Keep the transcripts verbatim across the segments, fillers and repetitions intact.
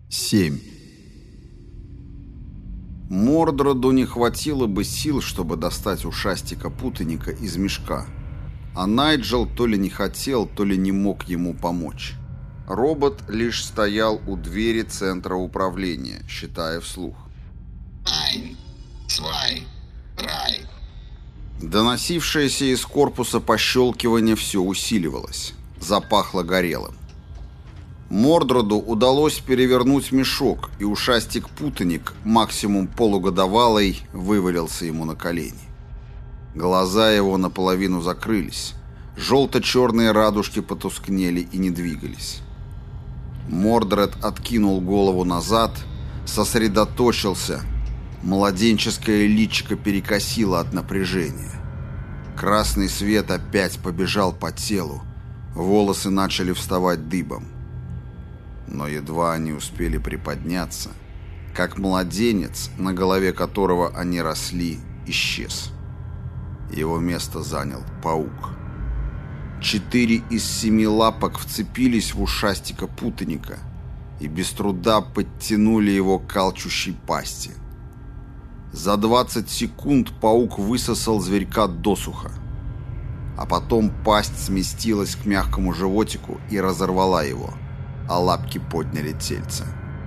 семь. Мордроду не хватило бы сил, чтобы достать ушастика-путаника из мешка, а Найджел то ли не хотел, то ли не мог ему помочь. Робот лишь стоял у двери центра управления, считая вслух. Ein, zwei, drei. Доносившееся из корпуса пощелкивание все усиливалось. Запахло горелым. Мордроду удалось перевернуть мешок, и ушастик-путаник, максимум полугодовалый, вывалился ему на колени. Глаза его наполовину закрылись. Желто-черные радужки потускнели и не двигались. Мордред откинул голову назад, сосредоточился. Младенческое личико перекосило от напряжения. Красный свет опять побежал по телу. Волосы начали вставать дыбом. Но едва они успели приподняться, как младенец, на голове которого они росли, исчез. Его место занял паук. Четыре из семи лапок вцепились в ушастика-путаника и без труда подтянули его к калчущей пасти. За двадцать секунд паук высосал зверька досуха, а потом пасть сместилась к мягкому животику и разорвала его, а лапки подняли тельце.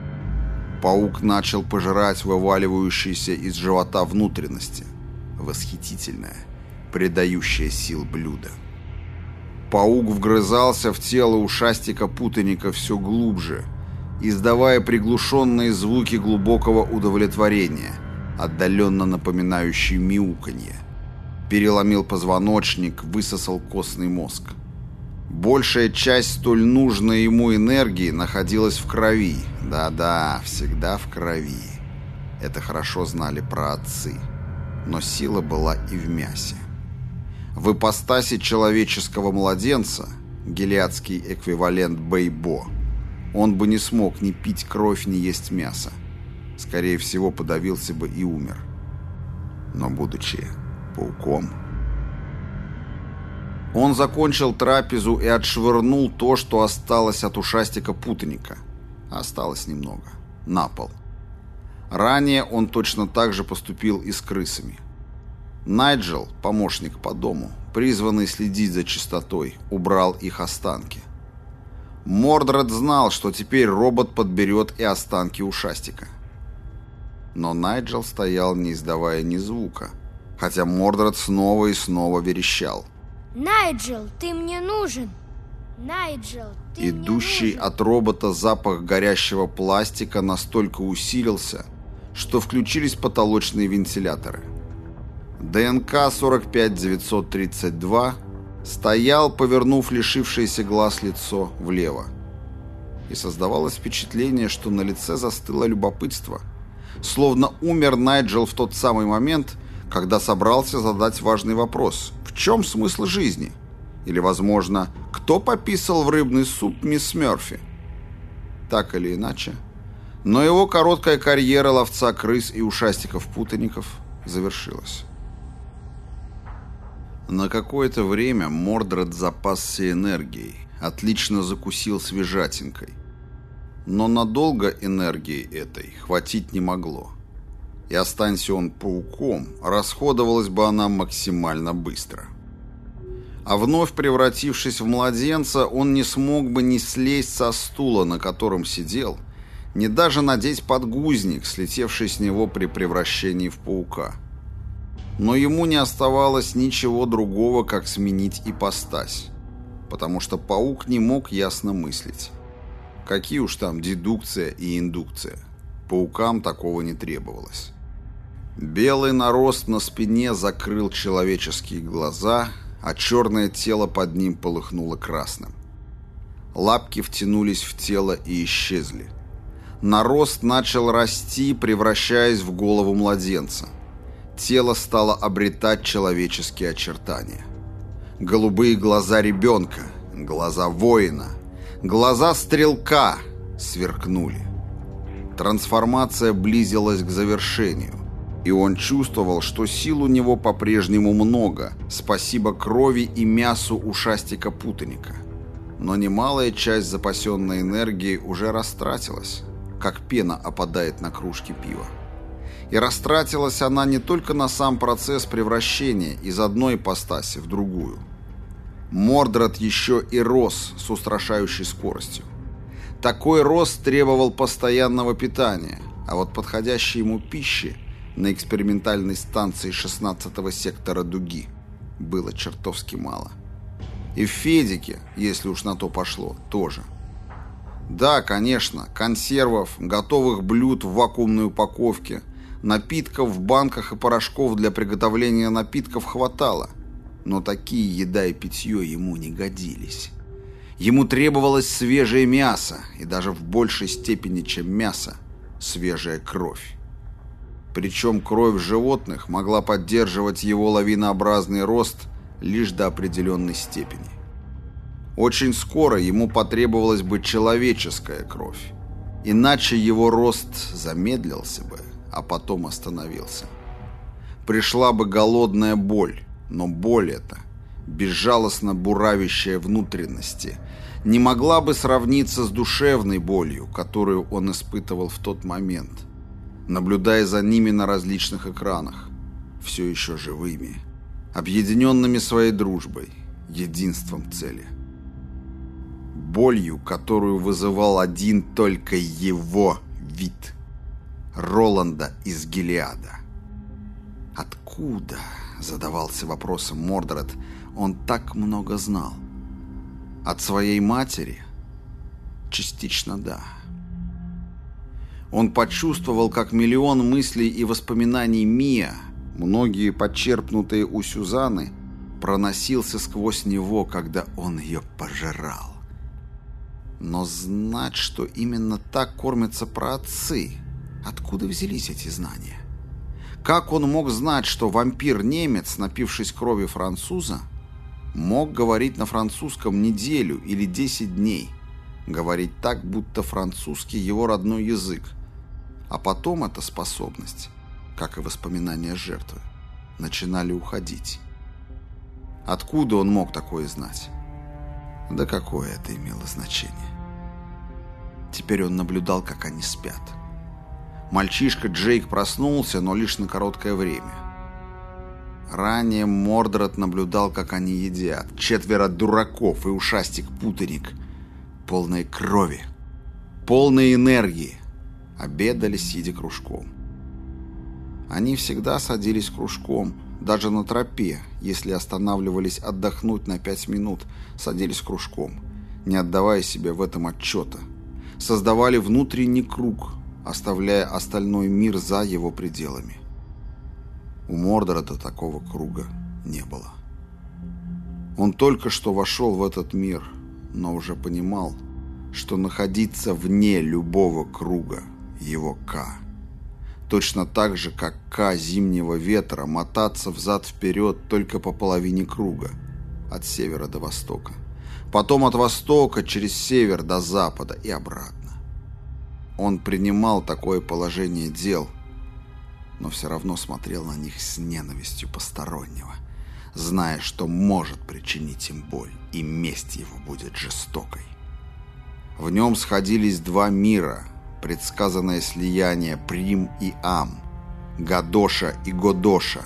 Паук начал пожирать вываливающиеся из живота внутренности. Восхитительное, придающее сил блюдо. Паук вгрызался в тело ушастика-путаника все глубже, издавая приглушенные звуки глубокого удовлетворения, отдаленно напоминающие мяуканье. Переломил позвоночник, высосал костный мозг. Большая часть столь нужной ему энергии находилась в крови. Да-да, всегда в крови. Это хорошо знали праотцы. Но сила была и в мясе. В ипостаси человеческого младенца, гилеадский эквивалент Бэйбо, он бы не смог ни пить кровь, ни есть мясо. Скорее всего, подавился бы и умер. Но, будучи пауком, он закончил трапезу и отшвырнул то, что осталось от ушастика-путаника. Осталось немного. На пол. Ранее он точно так же поступил и с крысами. Найджел, помощник по дому, призванный следить за чистотой, убрал их останки. Мордред знал, что теперь робот подберет и останки ушастика. Но Найджел стоял, не издавая ни звука, хотя Мордред снова и снова верещал. Найджел, ты мне нужен! Найджел, ты Идущий мне нужен! от робота запах горящего пластика настолько усилился, что включились потолочные вентиляторы. ДНК сорок пять девятьсот тридцать два стоял, повернув лишившееся глаз лицо влево. И создавалось впечатление, что на лице застыло любопытство. Словно умер Найджел в тот самый момент, когда собрался задать важный вопрос: в чем смысл жизни? Или, возможно, кто пописал в рыбный суп мисс Мёрфи? Так или иначе, но его короткая карьера ловца крыс и ушастиков-путаников завершилась. На какое-то время Мордред запасся энергией, отлично закусил свежатинкой. Но надолго энергии этой хватить не могло. И останься он пауком, расходовалась бы она максимально быстро. А вновь превратившись в младенца, он не смог бы ни слезть со стула, на котором сидел, ни даже надеть подгузник, слетевший с него при превращении в паука. Но ему не оставалось ничего другого, как сменить ипостась, потому что паук не мог ясно мыслить. Какие уж там дедукция и индукция. Паукам такого не требовалось. Белый нарост на спине закрыл человеческие глаза, а черное тело под ним полыхнуло красным. Лапки втянулись в тело и исчезли. Нарост начал расти, превращаясь в голову младенца. Тело стало обретать человеческие очертания. Голубые глаза ребенка, глаза воина, глаза стрелка сверкнули. Трансформация близилась к завершению, и он чувствовал, что сил у него по-прежнему много, спасибо крови и мясу ушастика-путаника. Но немалая часть запасенной энергии уже растратилась. как пена опадает на кружки пива. И растратилась она не только на сам процесс превращения из одной ипостаси в другую. Мордред еще и рос с устрашающей скоростью. Такой рост требовал постоянного питания, а вот подходящей ему пищи на экспериментальной станции шестнадцатого сектора дуги было чертовски мало. И в Федике, если уж на то пошло, тоже. Да, конечно, консервов, готовых блюд в вакуумной упаковке, напитков в банках и порошков для приготовления напитков хватало, но такие еда и питье ему не годились. Ему требовалось свежее мясо, и даже в большей степени, чем мясо, свежая кровь. Причем кровь животных могла поддерживать его лавинообразный рост лишь до определенной степени. Очень скоро ему потребовалась бы человеческая кровь, иначе его рост замедлился бы, а потом остановился. Пришла бы голодная боль, но боль эта, безжалостно буравящая внутренности, не могла бы сравниться с душевной болью, которую он испытывал в тот момент, наблюдая за ними на различных экранах, все еще живыми, объединенными своей дружбой, единством цели. Болью, которую вызывал один только его вид – Роланда из Гилеада. Откуда, задавался вопросом Мордред, он так много знал? От своей матери? Частично да. Он почувствовал, как миллион мыслей и воспоминаний Мия, многие подчерпнутые у Сюзанны, проносился сквозь него, когда он ее пожирал. Но знать, что именно так кормятся праотцы, откуда взялись эти знания? Как он мог знать, что вампир-немец, напившись крови француза, мог говорить на французском неделю или десять дней, говорить так, будто французский его родной язык, а потом эта способность, как и воспоминания жертвы, начинали уходить? Откуда он мог такое знать? Да какое это имело значение? Теперь он наблюдал, как они спят. Мальчишка Джейк проснулся, но лишь на короткое время. Ранее Мордред наблюдал, как они едят. Четверо дураков и ушастик-путаник, полные крови, полные энергии, обедали, сидя кружком. Они всегда садились кружком, даже на тропе, если останавливались отдохнуть на пять минут, садились кружком, не отдавая себе в этом отчета. Создавали внутренний круг, оставляя остальной мир за его пределами. У Мордреда такого круга не было. Он только что вошел в этот мир, но уже понимал, что находиться вне любого круга – его К. Точно так же, как К зимнего ветра мотаться взад-вперед только по половине круга, от севера до востока. Потом от востока через север до запада и обратно. Он принимал такое положение дел, но все равно смотрел на них с ненавистью постороннего, зная, что может причинить им боль, и месть его будет жестокой. В нем сходились два мира, предсказанное слияние Прим и Ам, Гадоша и Годоша,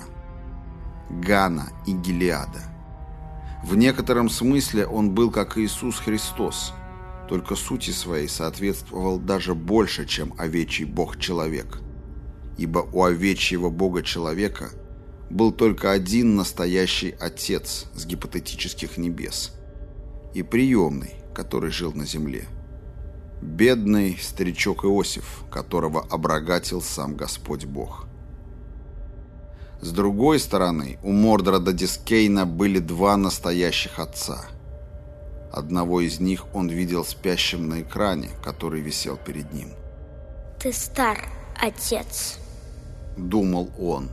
Гана и Гилеада. В некотором смысле он был как Иисус Христос, только сути своей соответствовал даже больше, чем овечий бог-человек, ибо у овечьего бога-человека был только один настоящий отец с гипотетических небес и приемный, который жил на земле. Бедный старичок Иосиф, которого оброгатил сам Господь Бог. С другой стороны, у Мордреда Дискейна были два настоящих отца. Одного из них он видел спящим на экране, который висел перед ним. Ты стар, отец, думал он.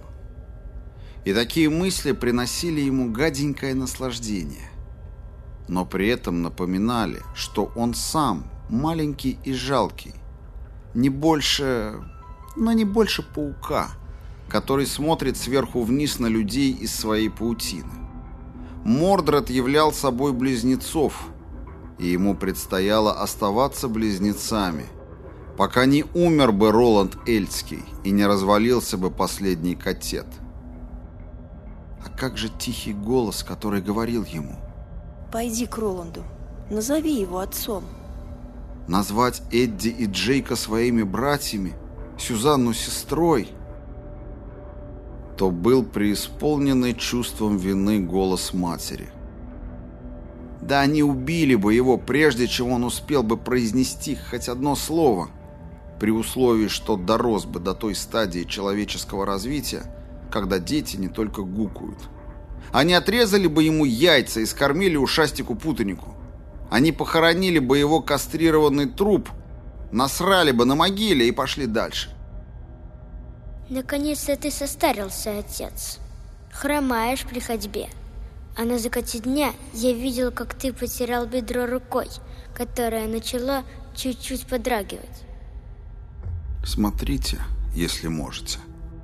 И такие мысли приносили ему гаденькое наслаждение, но при этом напоминали, что он сам маленький и жалкий, не больше, но не больше паука, который смотрит сверху вниз на людей из своей паутины. Мордред являл собой близнецов, и ему предстояло оставаться близнецами, пока не умер бы Роланд Эльский и не развалился бы последний катет. А как же тихий голос, который говорил ему: «Пойди к Роланду, назови его отцом». Назвать Эдди и Джейка своими братьями, Сюзанну сестрой? То был преисполненный чувством вины голос матери. Да они убили бы его, прежде чем он успел бы произнести хоть одно слово, при условии, что дорос бы до той стадии человеческого развития, когда дети не только гукают. Они отрезали бы ему яйца и скормили ушастику-путанику. Они похоронили бы его кастрированный труп, насрали бы на могиле и пошли дальше. Наконец-то ты состарился, отец. Хромаешь при ходьбе. А на закате дня я видел, как ты потерял бедро рукой, которое начало чуть-чуть подрагивать. Смотрите, если можете.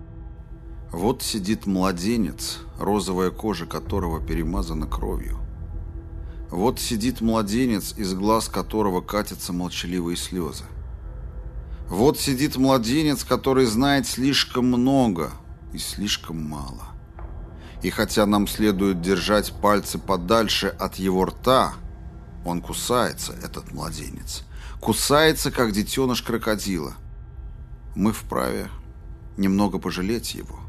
Вот сидит младенец, розовая кожа которого перемазана кровью. Вот сидит младенец, из глаз которого катятся молчаливые слезы. Вот сидит младенец, который знает слишком много и слишком мало. И хотя нам следует держать пальцы подальше от его рта, он кусается, этот младенец. Кусается, как детеныш крокодила. Мы вправе немного пожалеть его.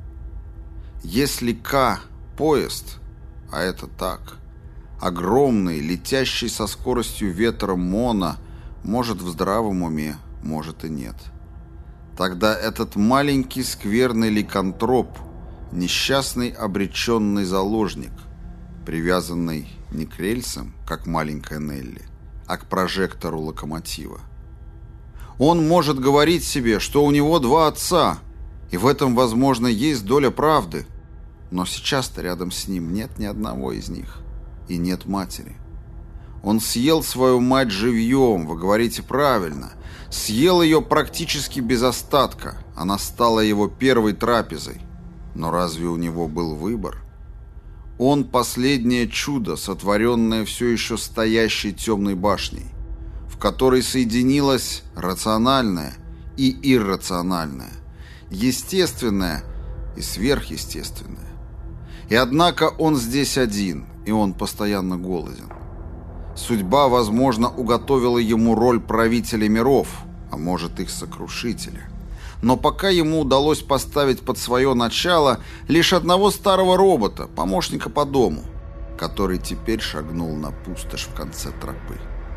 Если К – поезд, а это так, огромный, летящий со скоростью ветра моно, может в здравом уме, может и нет. Тогда этот маленький скверный ликантроп, несчастный обреченный заложник, привязанный не к рельсам, как маленькая Нелли, а к прожектору локомотива. Он может говорить себе, что у него два отца, и в этом, возможно, есть доля правды, но сейчас-то рядом с ним нет ни одного из них, и нет матери. Он съел свою мать живьем, вы говорите правильно, съел ее практически без остатка, она стала его первой трапезой. Но разве у него был выбор? Он последнее чудо, сотворенное все еще стоящей темной башней, в которой соединилось рациональное и иррациональное, естественное и сверхъестественное. И однако он здесь один, и он постоянно голоден. Судьба, возможно, уготовила ему роль правителя миров, а может, их сокрушителя. Но пока ему удалось поставить под свое начало лишь одного старого робота, помощника по дому, который теперь шагнул на пустошь в конце тропы.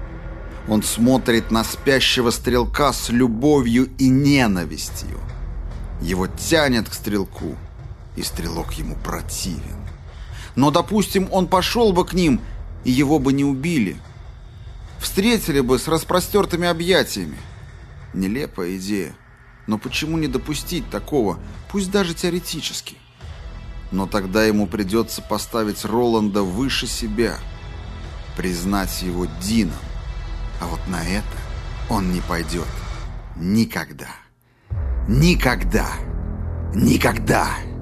Он смотрит на спящего стрелка с любовью и ненавистью. Его тянет к стрелку, и стрелок ему противен. Но, допустим, он пошел бы к ним, и его бы не убили. Встретили бы с распростертыми объятиями. Нелепая идея. Но почему не допустить такого, пусть даже теоретически? Но тогда ему придется поставить Роланда выше себя, признать его Дином. А вот на это он не пойдет. Никогда. Никогда. Никогда.